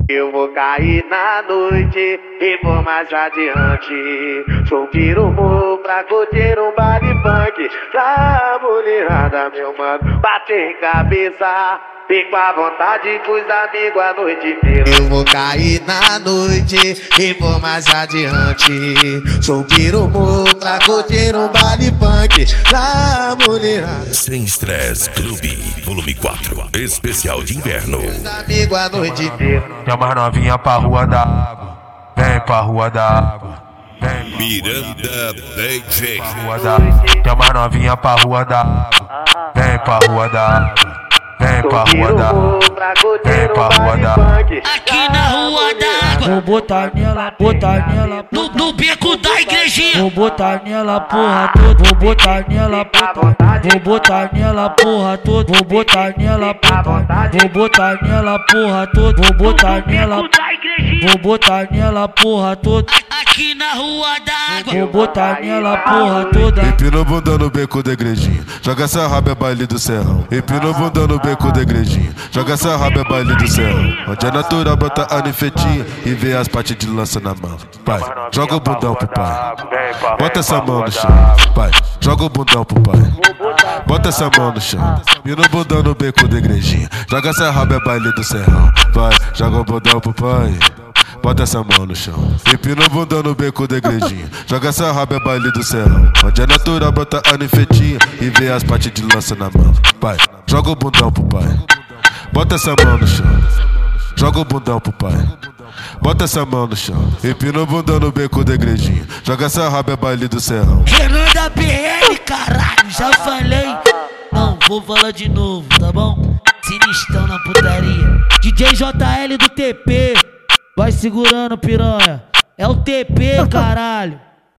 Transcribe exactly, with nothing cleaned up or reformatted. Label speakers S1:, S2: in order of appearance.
S1: Eu vou cair na noite e vou mais adiante. Subir o morro pra curtir um baile funk. Pra mulherada, meu mano, bater cabeça. Fico à vontade com os amigos a noite inteira. Eu vou cair na noite e vou mais adiante. Subir o morro pra curtir um baile funk. Pra mulherada.
S2: Sem Estresse Clube, volume quatro, especial de inverno.
S1: Os amigos a noite inteira.
S3: Chama as novinha pra rua da água. Vem pra rua da água. Vem
S2: Miranda D J.
S3: pra rua da água. Chama as novinha pra rua da água. Vem pra rua da água. Vem pra rua da água. Vem pra rua da água.
S4: Aqui na rua da água.
S5: Vou botar nela, botar nela
S4: No, no beco da igrejinha.
S5: Vou botar nela porra toda, vou botar nela porra, vou botar nela porra toda, vou botar nela porra, vou botar nela porra toda, vou botar nela,
S4: Beco da igrejinha.
S5: vou botar nela porra toda,
S4: Aqui na rua da água.
S5: vou botar nela porra toda.
S6: Empina o bundão no beco da igrejinha, joga essa raba é baile do serrão. Empina o bundão no beco da igrejinha, joga essa raba é baile do serrão. Onde é natural bota a nifetinha e vê as partes de lança na mão. Pai, joga o bundão pro pai, bota essa mão no chão. Pai, joga o bundão pro pai, bota essa mão no chão. Empina o bundão no beco da igrejinha, joga essa raba é baile do serrão. Vai, joga o bundão pro pai, bota essa mão no chão. Empina o bundão no beco da igrejinha, joga essa raba é baile do serrão. Onde é natural bota a nifetinha e vê as partes de lança na mão. Pai, joga o bundão pro pai, bota essa mão no chão. Joga o bundão pro pai, bota essa mão no chão. Empina o bundão no beco da igrejinha, joga essa raba é baile do serrão.
S4: Fernanda B L, caralho, já falei. Não, vou falar de novo, tá bom? Sinistrão na putaria.
S5: D J J L do T P, vai segurando piranha, é o T P caralho.